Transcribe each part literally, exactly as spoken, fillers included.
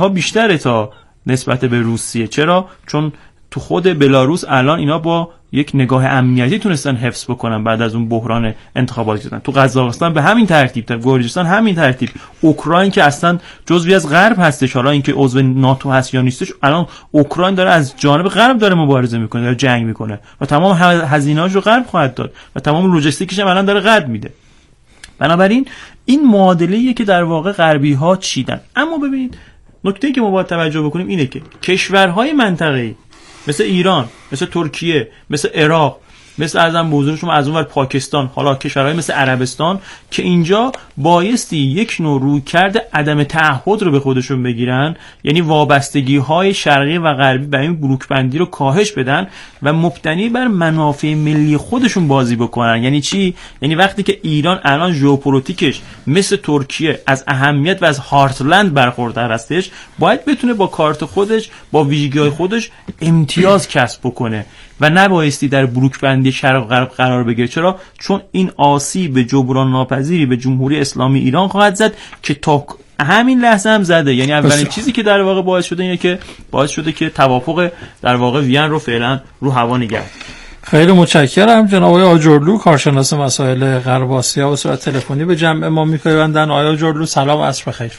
ها بیشتره تا نسبت به روسیه. چرا؟ چون تو خود بلاروس الان اینا با یک نگاه امنیتی تونستن حفظ بکنن بعد از اون بحران انتخاباتی دادن. تو قزاقستان به همین ترتیب، تا گرجستان همین ترتیب، اوکراین که اصلا جزوی از غرب هستش، حالا اینکه عضو ناتو هست یا نیستش، الان اوکراین داره از جانب غرب داره مبارزه میکنه، داره جنگ میکنه و تمام هزینه‌اش رو غرب خواهد داد و تمام لوجستیکش هم الان داره غرب میده. بنابراین این معادله‌ایه که در واقع غربی‌ها چیدن. اما ببینید نکته‌ای که ما باید توجه بکنیم اینه که کشورهای منطقه‌ای مثل ایران، مثل ترکیه، مثل عراق، مثل ارزم به حضور شما از اونور پاکستان، حالا کشورهای مثل عربستان که اینجا بایستی یک نوع رویکرد عدم تعهد رو به خودشون بگیرن، یعنی وابستگی‌های شرقی و غربی به این بلوک‌بندی رو کاهش بدن و مبتنی بر منافع ملی خودشون بازی بکنن. یعنی چی؟ یعنی وقتی که ایران الان ژئوپلیتیکش مثل ترکیه از اهمیت و از هارتلند برخوردار هستش، باید بتونه با کارت خودش، با ویژگی‌های خودش امتیاز کسب بکنه و نبایستی در بلوک‌بندی شرق و غرب قرار بگیره. چرا؟ چون این آسیب جبران ناپذیری به جمهوری اسلامی ایران خواهد زد که تا همین لحظه هم زده. یعنی اولین چیزی که در واقع باعث شده اینه که باعث شده که توافق در واقع وین رو فعلا رو هوا نگه. خیلی متشکرم. جناب آقای آجرلو کارشناس مسائل غرب آسیا به صورت تلفنی به جمع ما میپیوندن. آقای آجرلو سلام، عصر بخیر.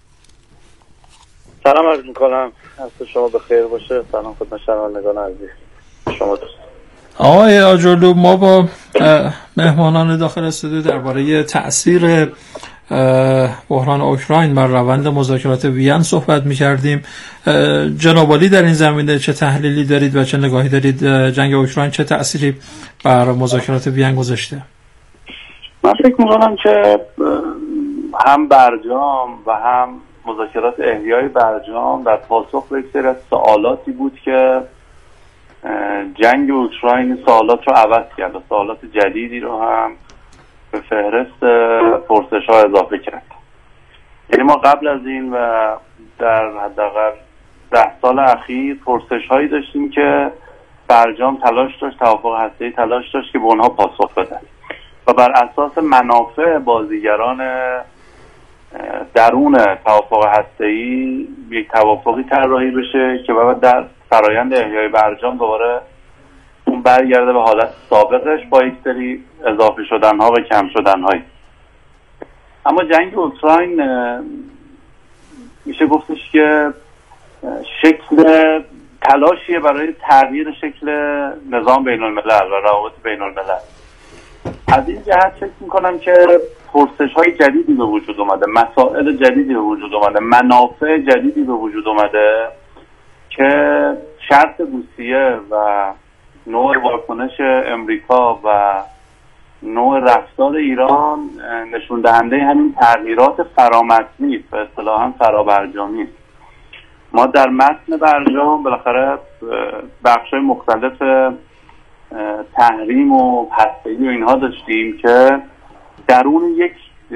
سلام عرض میکنم، عصر شما بخیر باشه. سلام خدمت شنوندگان عزیز شما دوست. آقای آجرلو، ما با مهمانان داخل استودیو درباره تأثیر بحران اوکراین بر روند مذاکرات وین صحبت می‌کردیم. جناب عالی در این زمینه چه تحلیلی دارید و چه نگاهی دارید؟ جنگ اوکراین چه تأثیری بر مذاکرات وین گذاشته؟ من فکر می‌کنم که هم برجام و هم مذاکرات احیای برجام در پاسخ به یک سری از سوالاتی بود که جنگ اوکراین سوالات رو عوض کرد و سوالات جدیدی رو هم به فهرست پرسش ها اضافه کرد. یعنی ما قبل از این و در حداقل ده سال اخیر پرسش هایی داشتیم که برجام تلاش داشت، توافق هسته‌ای تلاش داشت که به اونها پاسخ بده و بر اساس منافع بازیگران درون توافق هسته‌ای یک توافقی طراحی بشه که بعد در فرایند احیای برجام دوباره اون برگرده به حالت سابقش با یک سری اضافه شدن‌ها و کم شدن‌های. اما جنگ اوکراین میشه گفتش که شکل تلاشیه برای تغییر شکل نظام بین الملل و روابط بین الملل. از این جهت فکر میکنم که پرسش‌های جدیدی به وجود اومده، مسائل جدیدی به وجود اومده، منافع جدیدی به وجود اومده که شرط روسیه و نوع واکنش امریکا و نوع رفتار ایران نشون دهنده همین تغییرات فرامتنی است و اصطلاحاً فرابرجامی است. ما در متن برجام بالاخره بخش‌های مختلف تحریم و هسته‌ای و اینها داشتیم که درون یک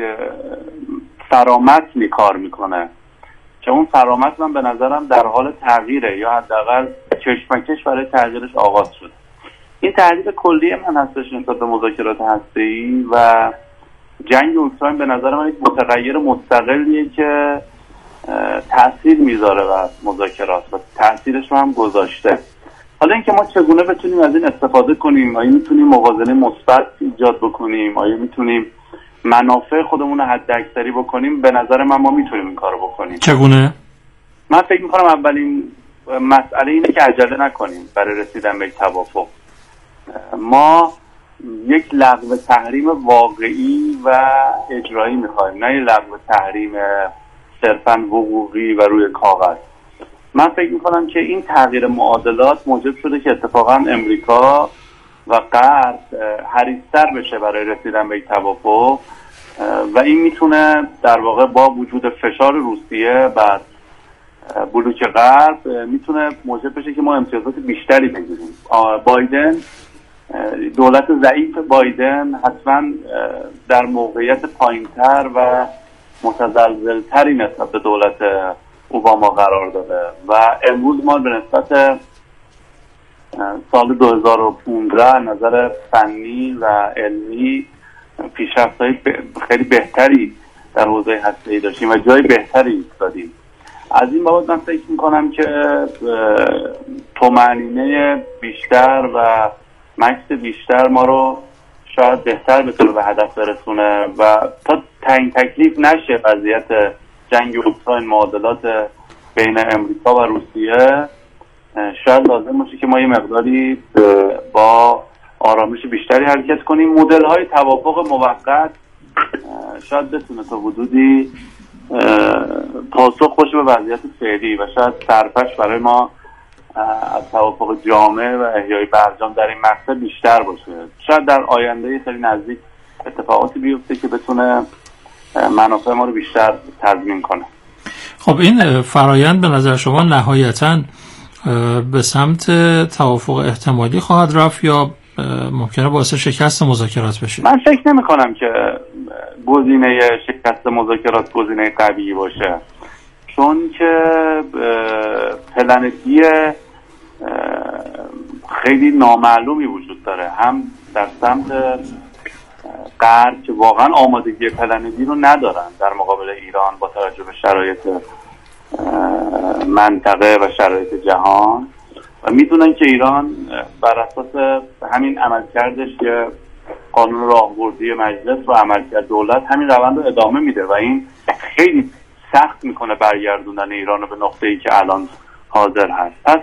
فرامتنی کار میکنه که اون فرامتن من به نظرم در حال تغییره یا حداقل کشمکش برای تغییرش آغاز شده. این تحلیل کلی من هستش نسبت به مذاکرات هسته‌ای و جنگ اوکراین به نظر من یک متغیر مستقلیه که تأثیر میذاره و مذاکرات و تأثیرش رو هم گذاشته. حالا اینکه ما چگونه بتونیم از این استفاده کنیم، آیا میتونیم موازنه مثبت ایجاد بکنیم، آیا میتونیم منافع خودمون رو حداکثری بکنیم، به نظر من ما میتونیم این کارو بکنیم. چگونه؟ من فکر میکنم اولین مسئله اینه که عجله نکنیم برای رسیدن به توافق. ما یک لغو تحریم واقعی و اجرایی میخوایم، نه یک لغو تحریم صرفاً حقوقی و روی کاغذ. من فکر میکنم که این تغییر معادلات موجب شده که اتفاقاً امریکا و غرب حریص‌تر بشه برای رسیدن به یک توافق و این میتونه در واقع با وجود فشار روسیه بر بلوک غرب میتونه موجب بشه که ما امتیازات بیشتری بگیریم. بایدن، دولت ضعیف بایدن حتما در موقعیت پایینتر و متزلزلتری نسبت به دولت اوباما قرار داده و امروز ما به نسبت سال دو هزار و پانزده نظر فنی و علمی پیشرفت‌های خیلی بهتری در حوزه هسته‌ای داشتیم و جای بهتری ایستادیم. از این بابت من فکر میکنم که طمأنینه بیشتر و مکث بیشتر ما رو شاید بهتر بتونه به هدف برسونه و تا تعیین تکلیف نشه وضعیت جنگ اوکراین، معادلات بین امریکا و روسیه، شاید لازم باشه که ما یه مقداری با آرامش بیشتری حرکت کنیم. مدل های توافق موقت شاید بتونه تا حدودی پاسخ باشه به وضعیت فعلی و شاید سرپش برای ما از توافق جامع و احیای برجام در این مقطع بیشتر باشه. شاید در آینده یه سری نزدیک اتفاقاتی بیفته که بتونه منافع ما رو بیشتر تضمین کنه. خب این فرایند به نظر شما نهایتاً به سمت توافق احتمالی خواهد رفت یا ممکنه باعث شکست مذاکرات بشه؟ من فکر نمی کنم که گزینه شکست مذاکرات گزینه قوی باشه، چون که پلن بی خیلی نامعلومی وجود داره، هم در سمت غرب که واقعا آمادگی پلن بی رو ندارن در مقابل ایران با توجه به شرایط منطقه و شرایط جهان و میدونن که ایران بر اساس همین عملکردش که قانون راهبردی مجلس و عملکرد دولت همین روند رو ادامه میده و این خیلی سخت میکنه برگردوندن ایران رو به نقطه‌ای که الان حاضر هست. پس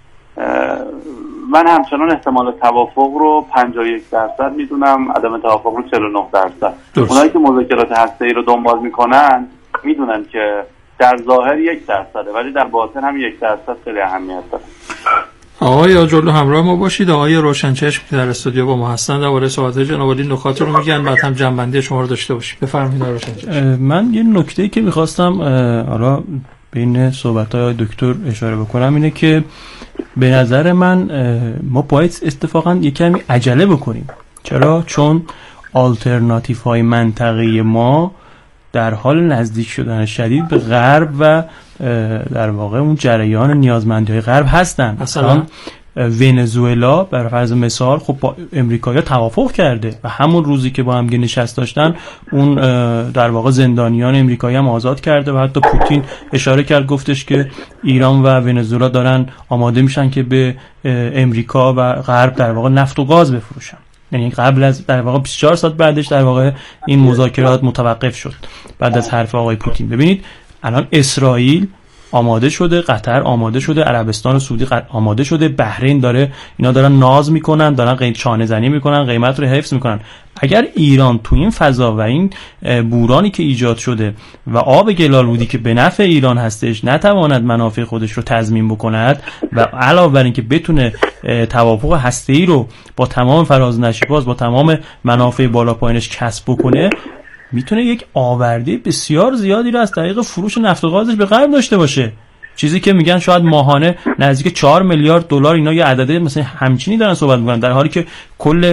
من همچنان احتمال توافق رو پنجاه و یک درصد میدونم، عدم توافق رو چهل و نه درصد. اونایی که مذاکرات هسته‌ای رو دنبال میکنن میدونن که در ظاهر یک درصده ولی در باطن هم یک درصد خیلی اهمیت داره. آقای آجرلو همراه ما باشید. آقای روشنچشم که در استودیو با ما هستن درباره صحبت‌های جناب عالی نکات رو میگن، بعد هم جنبندی شما رو داشته باشید. بفرمایید روشنچشم. من یه نکته‌ای که می‌خواستم حالا بین صحبت‌های دکتر اشاره بکنم اینه که به نظر من ما باید اتفاقاً یک کمی عجله بکنیم. چرا؟ چون آلترناتیوهای منطقه‌ای ما در حال نزدیک شدن شدید به غرب و در واقع اون جریان نیازمندی‌های غرب هستن. مثلا ونزوئلا بر فرض مثال خب با امریکایی‌ها توافق کرده و همون روزی که با هم نشست داشتن اون در واقع زندانیان امریکایی هم آزاد کرده و حتی پوتین اشاره کرد گفتش که ایران و ونزوئلا دارن آماده میشن که به امریکا و غرب در واقع نفت و گاز بفروشن. یعنی قبل از در واقع بیست و چهار ساعت بعدش در واقع این مذاکرات متوقف شد بعد از حرف آقای پوتین. ببینید الان اسرائیل آماده شده، قطر آماده شده، عربستان سعودی آماده شده، بحرین داره، اینا دارن ناز میکنن، دارن قیمت چانه زنی میکنن، قیمت رو حفظ میکنن. اگر ایران تو این فضا و این بورانی که ایجاد شده و آب گلالودی که به نفع ایران هستش نتواند منافع خودش رو تضمین بکند و علاوه بر این که بتونه توافق هسته‌ای رو با تمام فراز نشیباز با تمام منافع بالا پایینش کسب بکنه، میتونه یک آورده بسیار زیادی رو از طریق فروش نفت و گازش به غرب داشته باشه. چیزی که میگن شاید ماهانه نزدیک چهار میلیارد دلار، اینا یه عدده مثلا همچینی دارن صحبت میکنن، در حالی که کل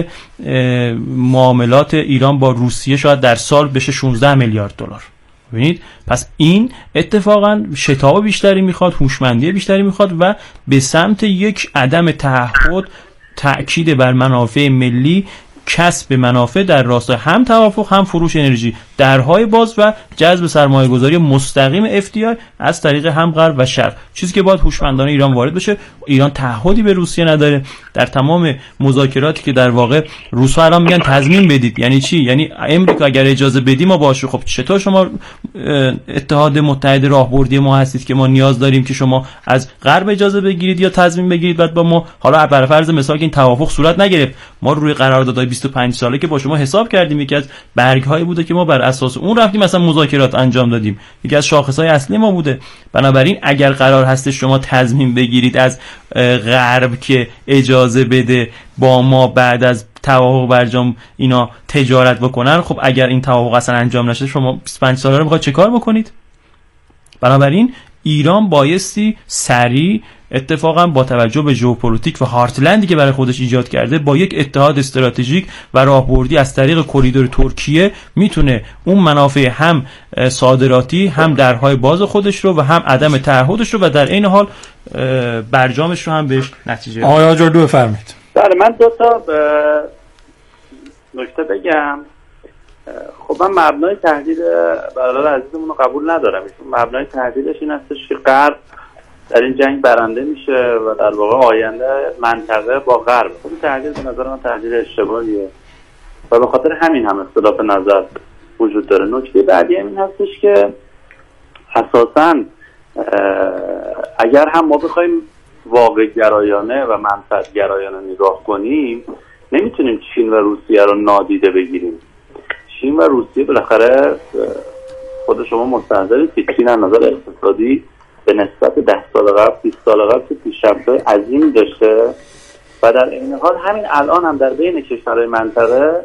معاملات ایران با روسیه شاید در سال بشه شانزده میلیارد دلار. ببینید پس این اتفاقا شتاب بیشتری میخواد، هوشمندی بیشتری میخواد و به سمت یک عدم تعهد، تأکید بر منافع ملی، کسب منافع در راستای هم توافق هم فروش انرژی، درهای باز و جذب سرمایه گذاری مستقیم اف دی آی از طریق هم غرب و شرق، چیزی که باید هوشمندانه ایران وارد بشه. ایران تعهدی به روسیه نداره در تمام مذاکراتی که در واقع روس‌ها الان میگن تضمین بدید. یعنی چی؟ یعنی امریکا اگر اجازه بدی ما باشه. خب چطور شما اتحاد متحد راهبردی ما هستید که ما نیاز داریم که شما از غرب اجازه بگیرید یا تضمین بگیرید بعد با ما، حالا بر فرض مثال که این توافق صورت نگرفت، ما روی قراردادهای بیست و پنج ساله که با شما حساب کردیم یکی از برگ‌هایی بوده که ما بر اساس اون رفتیم مثلا مذاکرات انجام دادیم، یکی از شاخص‌های اصلی ما بوده. بنابراین اگر قرار هست شما تضمین بگیرید از غرب که اجازه بده با ما بعد از توافق برجام اینا تجارت بکنن، خب اگر این توافق اصلا انجام نشه شما بیست و پنج ساله رو میخواید چه کار بکنید؟ بنابراین ایران بایستی سریع اتفاقا با توجه به ژئوپلیتیک و هارتلندی که برای خودش ایجاد کرده با یک اتحاد استراتژیک و راهبردی از طریق کریدور ترکیه میتونه اون منافع هم صادراتی هم درهای باز خودش رو و هم عدم تعهدش رو و در این حال برجامش رو هم بهش نتیجه. آقای آجرلو بفرمایید. بله من دو تا نکته بگم. خب من مبنای تهدید برادر عزیزمون رو قبول ندارم. ایشون مبنای تهدیدش این هستش که غرب در این جنگ برنده میشه و در واقع آینده منطقه با غرب. خب این تهدید به نظر من تهدید اشتباهیه و به خاطر همین هم اختلاف نظر وجود داره. نکته بعدی این هستش که اساساً اگر هم ما بخوایم واقع گرایانه و منفعت گرایانه نگاه کنیم، نمیتونیم چین و روسیه رو نادیده بگیریم. چین و روسیه بالاخره خود شما مستحضرید که چین از نظر اقتصادی به نسبت ده سال قبل، بیست سال قبل که پیشرفت‌های عظیمی داشته و در این حال همین الان هم در بین کشورهای منطقه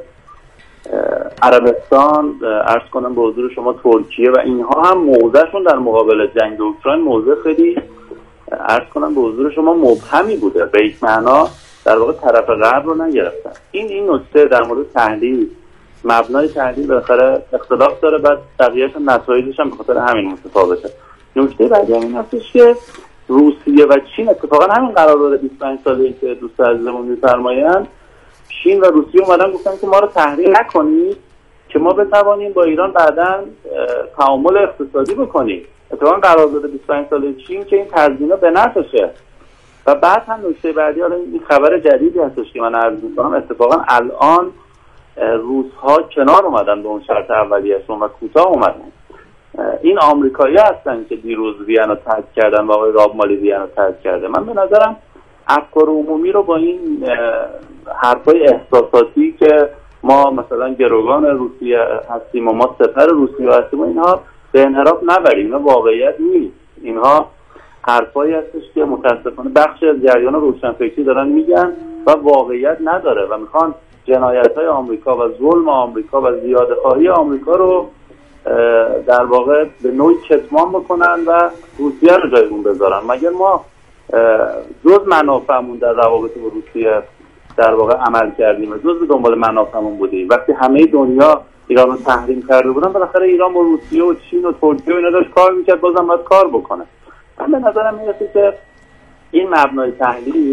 عربستان، عرض کنم به حضور شما ترکیه و اینها هم موضعشون در مقابل جنگ اوکراین موضع خیلی عرض کنم به حضور شما مبهمی بوده، به یک معنا در واقع طرف غرب رو نگرفتن. این این نکته در مورد تحلیل، مبنای تحلیل بالاخره اختلاف داره، بعد بقیه‌اش نتایجش هم به خاطر همین متفاوته. نکته بعدی این هستش که روسیه و چین اتفاقا همین قرارداد بیست و پنج ساله‌ای که دوست عزیزمون می‌فرمایند، چین و روسیه اومدن گفتن که ما رو تحریم نکنید که ما بتوانیم با ایران بعداً تعامل اقتصادی بکنیم. اتفاقا قرارداد بیست و پنج ساله چین که این تضمینه به نفعشه. و بعد هم نکته بعدی، حالا این خبر جدیدی هستش که من عرض می‌کنم، اتفاقا الان روس‌ها کنار اومدن به اون شرط اولیه‌شون و کوتاه اومدن. این آمریکایی‌ها هستن که دیروز وین رو ترک کردن و آقای راب مالی وین رو ترک کرده. من به نظرم افکار عمومی رو با این حرفای احساساتی که ما مثلا گروگان روسیه هستیم و ما سپر روسیه هستیم و اینها به انحراف نبریم. اینا واقعیت نیست. اینها حرفایی هستش که متاسفانه بخش از جریان روشنفکری دارن میگن و واقعیت نداره و میخوان جنایت‌های آمریکا و ظلم آمریکا و زیاده‌خواهی آمریکا رو در واقع به نوعی کتمان بکنن و روسیه رو جای اون بذارن. مگر ما جز منافعمون در روابط با روسیه در واقع عمل کردیم، جز به دنبال منافعمون بودیم؟ وقتی همه دنیا ایران رو تحریم کرده بودن، بالاخره ایران با روسیه و چین و ترکیه و اینا داشت کار میکرد، بازم باید کار بکنه. من به نظرم میرسه که این مبنای تحلیل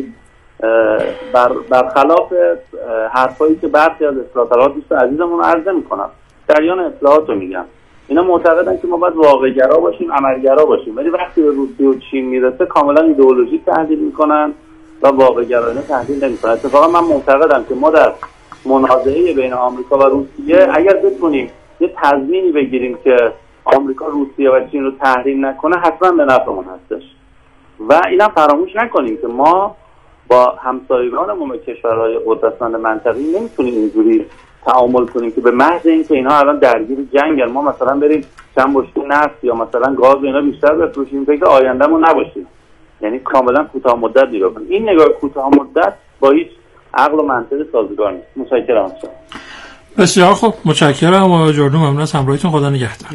بر برخلاف حرفایی که برخی از اصلاح‌طلبان دوست عزیزمون عرض میکنن، جریان اصلاحات رو میگم، اینا معتقدن که ما باید واقع‌گرا باشیم، عملگرا باشیم، ولی وقتی به روسیه و چین میرسه کاملا ایدئولوژیک تحلیل میکنن و واقع‌گرایانه تحلیل نمیکنن. اتفاقا من معتقدم که ما در منازعه بین آمریکا و روسیه اگر بتونیم یه تضمینی بگیریم که آمریکا روسیه و چین رو تحریم نکنه، حتما به نفعمون هستش. و اینم فراموش نکنیم که ما با همسایگانمون و کشورهای قدرتمند منطقه‌ای نمیتونیم اینجوری تعامل کنیم که به محض اینکه اینا الان درگیر جنگن ما مثلا بریم چند بشکه نفت یا مثلا گاز اینا بیشتر بفروشیم، فکر آیندهمون نباشیم. یعنی کاملا کوتاه مدت نگاه کنیم. این نگاه کوتاه مدت با هیچ عقل و منطق سازگار نیست. متشکرم. بسیار خوب، متشکرم آقای جردو، ممنون از همراهیتون. خدا نگهدار.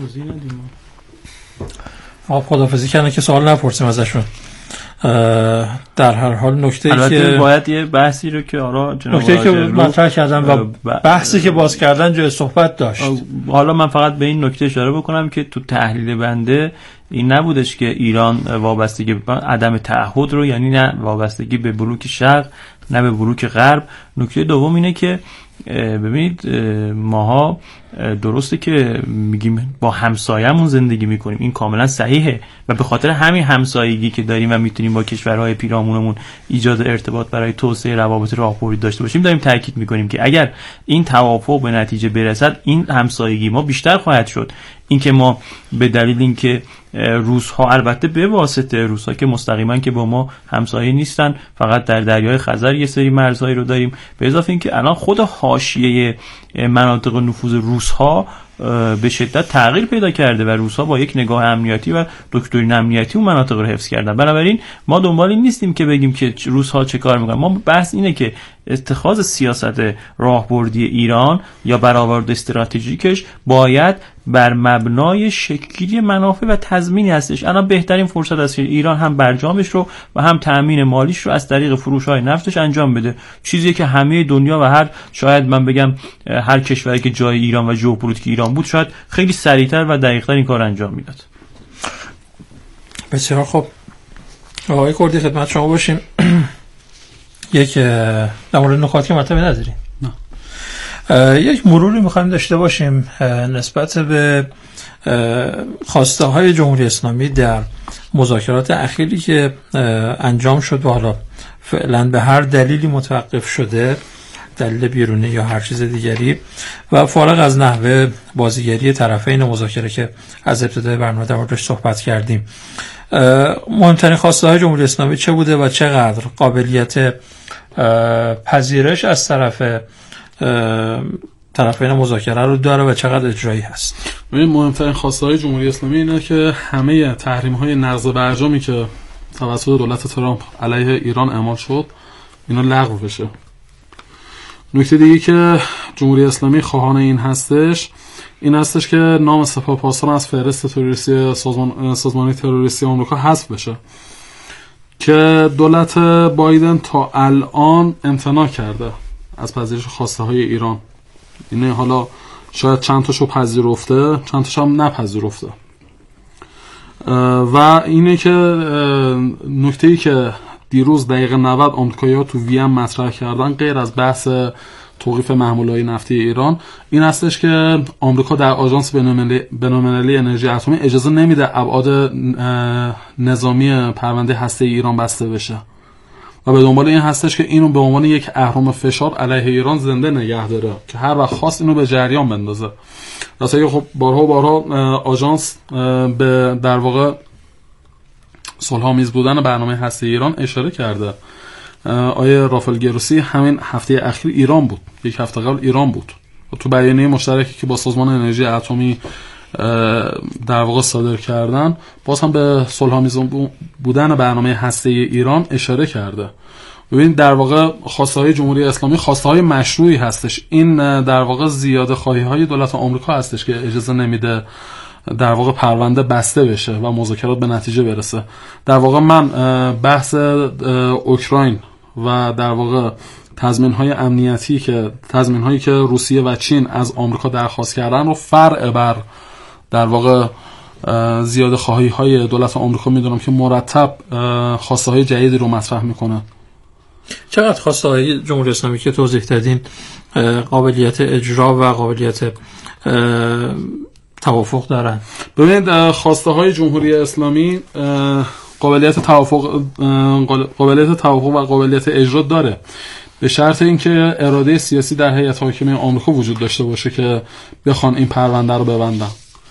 آقا خداحافظی کردن که سوال نپرسیم ازشون. در هر حال نکته‌ای که باید یه بحثی رو که آرا جناب نکته‌ای که مطرح کردن و بحثی که باز کردن جای صحبت داشت. حالا من فقط به این نکته اشاره بکنم که تو تحلیل بنده این نبودش که ایران وابستگی به عدم تعهد رو، یعنی نه وابستگی به بلوک شرق نه به بلوک غرب. نکته دوم اینه که ببینید ماها درسته که میگیم با همسایه‌مون زندگی میکنیم، این کاملا صحیحه و به خاطر همین همسایگی که داریم و میتونیم با کشورهای پیرامونمون ایجاد ارتباط برای توسعه روابط راهبردی داشته باشیم، داریم تاکید میکنیم که اگر این توافق به نتیجه برسد این همسایگی ما بیشتر خواهد شد. اینکه ما به دلیل اینکه روس‌ها، البته به واسطه روس‌ها که مستقیما که با ما همسایه نیستن، فقط در دریای خزر یه سری مرزهایی رو داریم، به اضافه اینکه الان خود حاشیه مناطق نفوذ روس‌ها به شدت تغییر پیدا کرده و روس‌ها با یک نگاه امنیتی و دکترین امنیتی اون مناطق رو حفظ کردن. بنابراین ما دنبال این نیستیم که بگیم که روس‌ها چه کار میکنن. ما بحث اینه که اتخاذ سیاست راهبردی ایران یا برآورد استراتژیکش باید بر مبنای شکلی منافع و تضمینی هستش. الان بهترین فرصت است که ایران هم برجامش رو و هم تأمین مالیش رو از طریق فروش‌های نفتش انجام بده، چیزی که همه دنیا و هر شاید من بگم هر کشوری که جای ایران و ژئوپلیتیک ایران بود شاید خیلی سریعتر و دقیق‌تر این کار انجام میداد. بسیار خب آقای کردی خدمت شما باشیم. یک در مورد نکاتی که مطرح نداریم. یک مروری میخوایم داشته باشیم نسبت به خواسته های جمهوری اسلامی در مذاکرات اخیری که انجام شد و حالا فعلا به هر دلیلی متوقف شده، دلیل بیرونی یا هر چیز دیگری، و فارغ از نحوه بازیگری طرفین مذاکره که از ابتدای برنامه در موردش صحبت کردیم. مهمترین خواسته های جمهوری اسلامی چه بوده و چقدر قابلیت پذیرش از طرف طرفین مذاکره رو داره و چقدر اجرایی هست؟ مهمترین خواسته های جمهوری اسلامی اینه که همه تحریم های نقض برجامی که توسط دولت ترامپ علیه ایران اعمال شد اینا لغو بشه. نکته دیگه که جمهوری اسلامی خواهان این هستش این هستش که نام سپاهپاسداران از فهرست تروریستی سازمان سازمان تروریستی آمریکا حذف بشه که دولت بایدن تا الان امتناع کرده از پذیرش خواسته های ایران. اینه حالا شاید چند تاشو پذیرفته، چند تاشو هم نپذیرفته. و اینه که نکته‌ای که دیروز دقیقه نود آمریکایی‌ها تو وین مطرح کردن غیر از بحث توقیف محموله‌های نفتی ایران این هستش که آمریکا در آژانس بین‌المللی انرژی اتمی اجازه نمیده ابعاد نظامی پرونده هسته ایران بسته بشه و به دنبال این هستش که اینو به عنوان یک اهرم فشار علیه ایران زنده نگه داره که هر وقت خواست اینو به جریان بندازه. راستش خب بارها بارها آژانس به در واقع صلح‌آمیز بودن برنامه هسته ایران اشاره کرده. آیه رافائل گروسی همین هفته اخیر ایران بود، یک هفته قبل ایران بود و تو بیانیه مشترکی که با سازمان انرژی اتمی در واقع صادر کردن باز هم به صلح‌آمیز بودن برنامه هسته ایران اشاره کرده. ببینید در واقع خواسته‌های جمهوری اسلامی خواسته‌های مشروعی هستش. این در واقع زیاده خواهی‌های دولت آمریکا هستش که اجازه نمیده در واقع پرونده بسته بشه و مذاکرات به نتیجه برسه. در واقع من بحث اوکراین و در واقع تضمین‌های امنیتی که تضمین‌هایی که روسیه و چین از آمریکا درخواست کردن رو فرع بر در واقع زیاده خواهی‌های دولت آمریکا میدونم که مرتب خواسته‌های جدیدی رو مطرح میکنه. چقدر خواسته‌های جمهوری اسلامی که توضیح دادین قابلیت اجرا و قابلیت توافق دارن؟ ببینید خواسته‌های جمهوری اسلامی قابلیت توافق قابلیت توافق و قابلیت اجرا داره به شرط اینکه اراده سیاسی در هیئت حاکمه آمریکا وجود داشته باشه که بخوان این پرونده رو ببندن.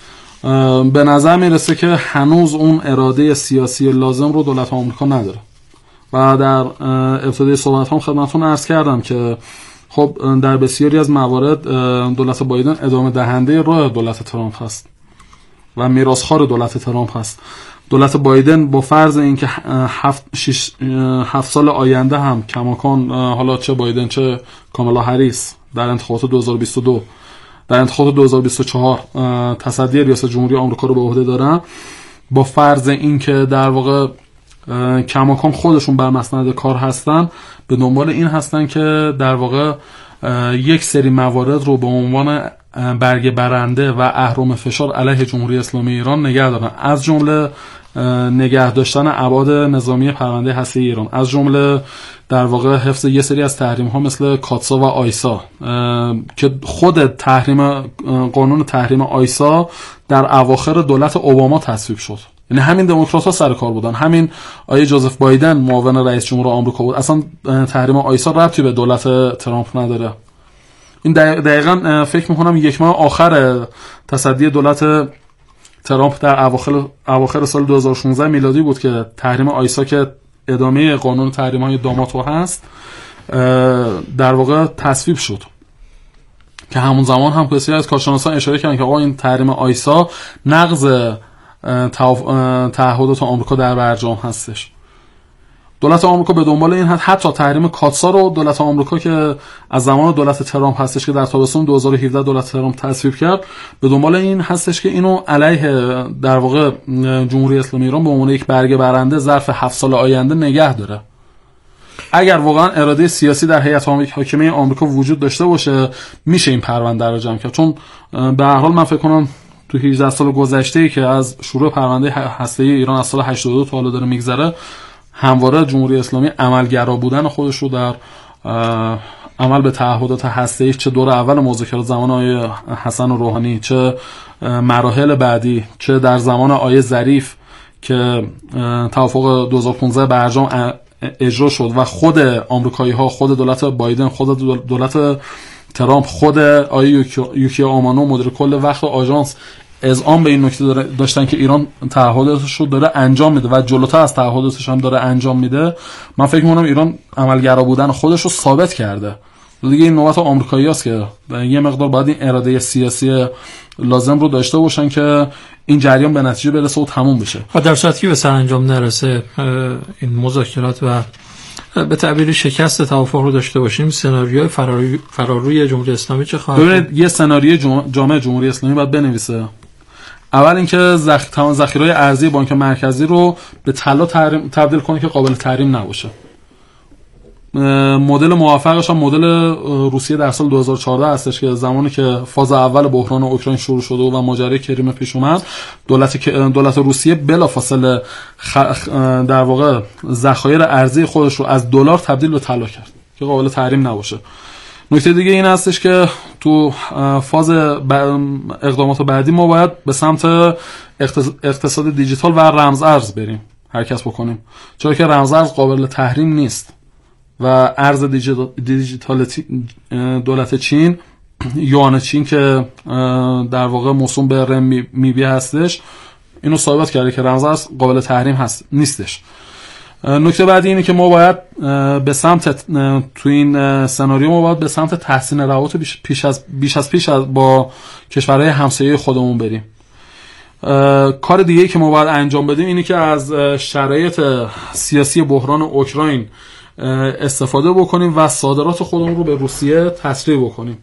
به نظر میرسه که هنوز اون اراده سیاسی لازم رو دولت آمریکا نداره و در ابتدای صحبتام خدمتتون عرض کردم که خب در بسیاری از موارد دولت بایدن ادامه دهنده راه دولت ترامپ هست و میراثخوار دولت ترامپ هست. دولت بایدن با فرض اینکه هفت, شش، هفت سال آینده هم کماکان حالا چه بایدن چه کامالا هریس در انتخابات دو هزار و بیست و دو در انتخابات دو هزار و بیست و چهار تصدی ریاست جمهوری آمریکا رو به عهده دارن، با فرض اینکه در واقع کماکان خودشون بر مسند کار هستن به دنبال این هستن که در واقع یک سری موارد رو به عنوان برگ برنده و اهرم فشار علیه جمهوری اسلامی ایران نگه دارن، از جمله نگه داشتن ابعاد نظامی پرونده هسته ایران، از جمله در واقع حفظ یه سری از تحریم ها مثل کاتسا و آیسا که خود تحریم قانون تحریم آیسا در اواخر دولت اوباما تصویب شد. یعنی همین دموکرات‌ها سر کار بودن، همین آیه جوزف بایدن معاون رئیس جمهور آمریکا بود. اصلا تحریم آیسا ربطی به دولت ترامپ نداره. این دقیقاً فکر می‌کنم یک ماه آخر تصدی دولت ترامپ در اواخر اواخر سال دو هزار و شانزده میلادی بود که تحریم آیسا که ادامه قانون تحریم‌های داماتو هست در واقع تصویب شد که همون زمان هم بسیاری از کارشناسان اشاره کردن که آقا این تحریم آیسا نقض تعهدات آمریکا در برجام هستش. دولت آمریکا به دنبال این هست حتی تحریم کاتسا رو دولت آمریکا که از زمان دولت ترامپ هستش که در تابستون دو هزار و هفده دولت ترامپ تصویب کرد به دنبال این هستش که اینو علیه در واقع جمهوری اسلامی ایران به عنوان یک برگه برنده ظرف هفت سال آینده نگه داره. اگر واقعا اراده سیاسی در هیئت حاکمه آمریکا وجود داشته باشه میشه این پرونده رو جمع کرد، چون به هر حال من فکر کنم تو هجده سال گذشته‌ای که از شروع پرونده هسته‌ای ایران از سال هشتاد و دو تا حالا داره میگذره همواره جمهوری اسلامی عملگرا بودن خودش رو در عمل به تعهدات هسته‌ای، چه دور اول مذاکرات زمان آقای حسن روحانی، چه مراحل بعدی، چه در زمان آقای ظریف که توافق دو هزار و پانزده برجام اجرا شد و خود آمریکایی‌ها، خود دولت بایدن، خود دولت ترامپ، خود آقای یوکی آمانو مدیر کل وقت آژانس اذعان به این نکته داشتن که ایران تعهداتش رو داره انجام میده و جلوتر از تعهداتش هم داره انجام میده. من فکر می‌کنم ایران عملگرا بودن خودش رو ثابت کرده. دیگه این نوبت آمریکایی‌هاست که یه مقدار باید این اراده سیاسی لازم رو داشته باشن که این جریان به نتیجه برسه و تموم بشه. و در صورتی که به سرانجام نرسه این مذاکرات و به تعبیر شکست توافق رو داشته باشیم، سناریوی فراروی فراروی جمهوری اسلامی چه خواهد؟ ببینید یه سناریوی جامعه جمهوری اسلامی باید بنویسه. اول اینکه ذخ... تمام ذخیره ارزی بانک مرکزی رو به طلا تبدیل کنه که قابل تحریم نباشه. مدل موافقش هم مدل روسیه در سال دو هزار و چهارده هستش که زمانی که فاز اول بحران اوکراین شروع شده و ماجرای کریم پیش اومد، دولت دولت روسیه بلافاصله خ... در واقع ذخایر ارزی خودش رو از دلار تبدیل به طلا کرد که قابل تحریم نباشه. نکته دیگه این هستش که تو فاز اقدامات بعدی ما باید به سمت اقتصاد دیجیتال و رمز ارز بریم، حرکت بکنیم، چون که رمز ارز قابل تحریم نیست و ارز دیجیتال دولت چین، یوان چین که در واقع موسوم به رم میبی هستش، اینو ثابت کرده که رمز ارز قابل تحریم هست نیستش. نکته بعدی اینه که ما باید به سمت تو این سناریو ما باید به سمت تحسین روابط پیش از بیش از پیش از با کشورهای همسایه خودمون بریم. کار دیگه‌ای که ما باید انجام بدیم اینه که از شرایط سیاسی بحران اوکراین استفاده بکنیم و صادرات خودمون رو به روسیه تسریع بکنیم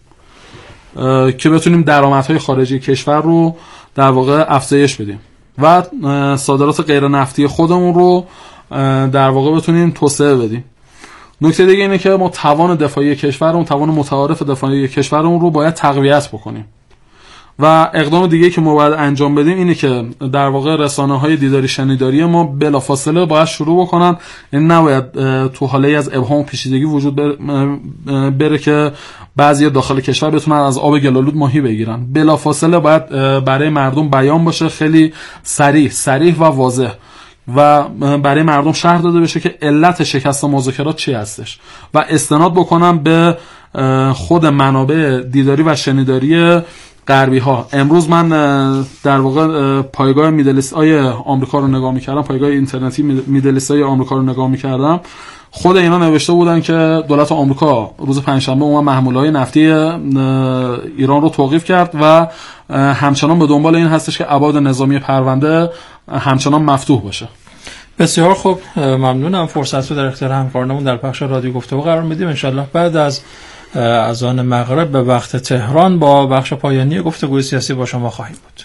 که بتونیم درآمدهای خارجی کشور رو در واقع افزایش بدیم و صادرات غیر نفتی خودمون رو در واقع بتونیم توسعه بدیم. نکته دیگه اینه که ما توان دفاعی کشورمون، توان متعارف دفاعی کشورمون رو باید تقویت بکنیم و اقدام دیگه که ما باید انجام بدیم اینه که در واقع رسانه‌های دیداری شنیداری ما بلافاصله باید شروع بکنن. این نباید تو حاله از ابهام و پیچیدگی وجود بره که بعضی داخل کشور بتونن از آب گلالود ماهی بگیرن. بلافاصله باید برای مردم بیان باشه، خیلی صریح صریح و واضح، و برای مردم شرح داده بشه که علت شکست مذاکرات چی هستش و استناد بکنن به خود منابع دیداری و شنیداری غربی ها. امروز من در واقع پایگاه میدلیست های آمریکا رو نگاه میکردم، پایگاه اینترنتی میدلیست های آمریکا رو نگاه میکردم. خود اینا نوشته بودن که دولت آمریکا روز پنجشنبه اومد محموله‌های نفتی ایران رو توقیف کرد و همچنان به دنبال این هستش که ابعاد نظامی پرونده همچنان مفتوح باشه. بسیار خوب، ممنونم. فرصت رو در اختیار همکارانمون در بخش رادیو گفتگو قرار میدیم. انشالله بعد از اذان مغرب به وقت تهران با بخش پایانی گفتگوی سیاسی با شما خواهیم بود.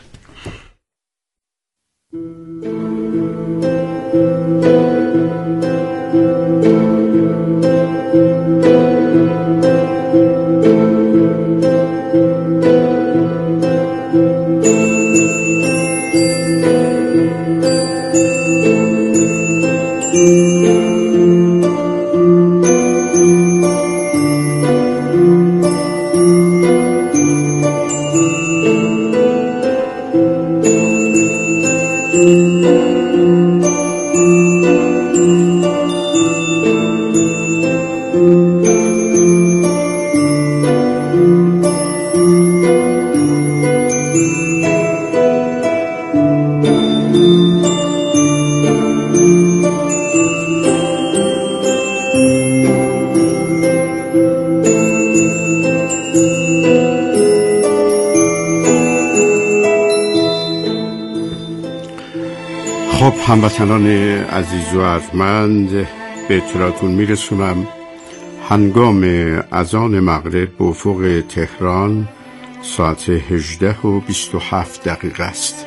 هموطنان عزیز و ارجمند، به اطلاعتون میرسونم هنگام اذان مغرب به افق تهران ساعت هجده و بیست و هفت دقیقه است.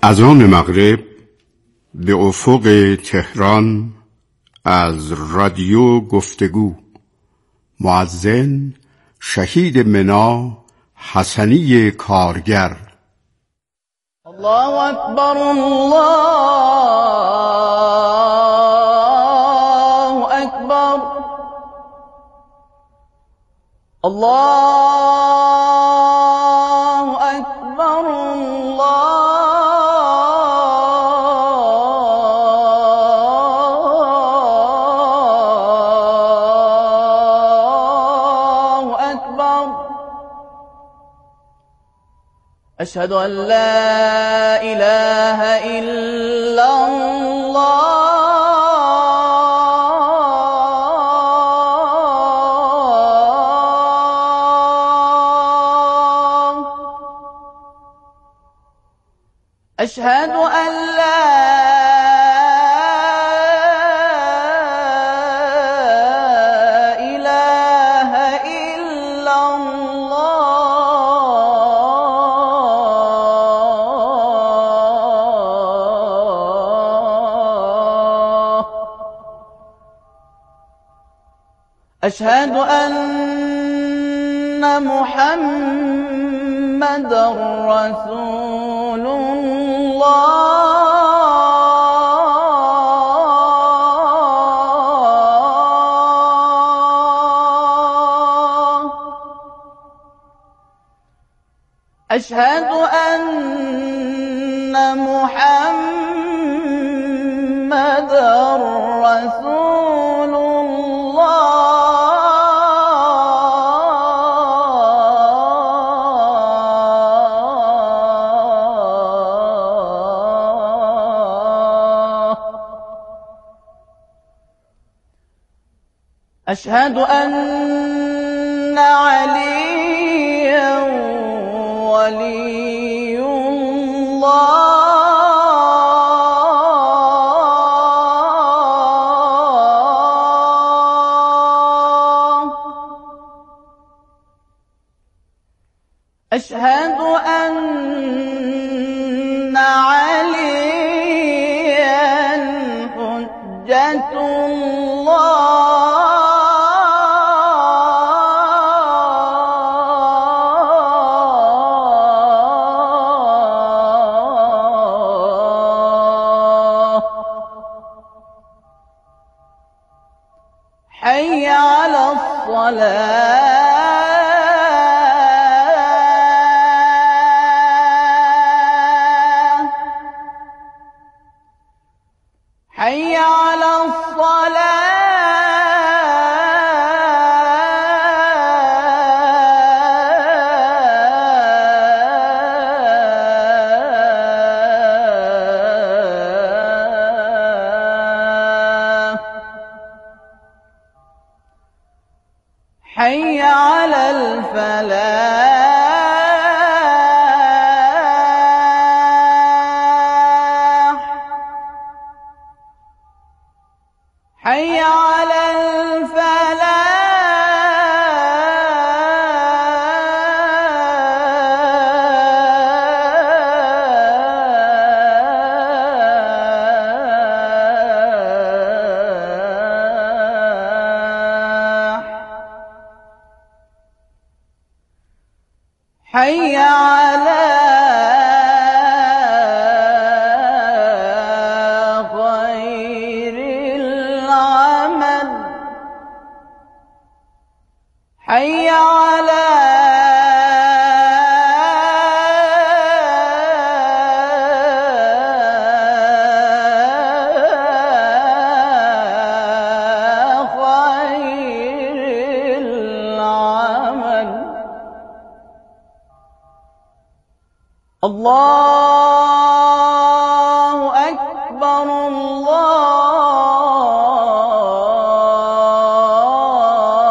اذان مغرب به افق تهران از رادیو گفتگو. مؤذن شهید منا حسنی کارگر. الله اکبر، الله اکبر، الله اکبر، الله اکبر. أشهد أن لا إله إلا الله. أشهد أن لا إله إلا الله. أشهد أن محمدًا رسول الله. أشهد أن محمدًا رسول الله. أشهد أن عليا ولي الله. أشهد أن عليا حجة الله. حي على الصلاة. حي على الصلاة. حي على الفلاح. حي على الفلاح. حي على خير العمل. حي على خير العمل. الله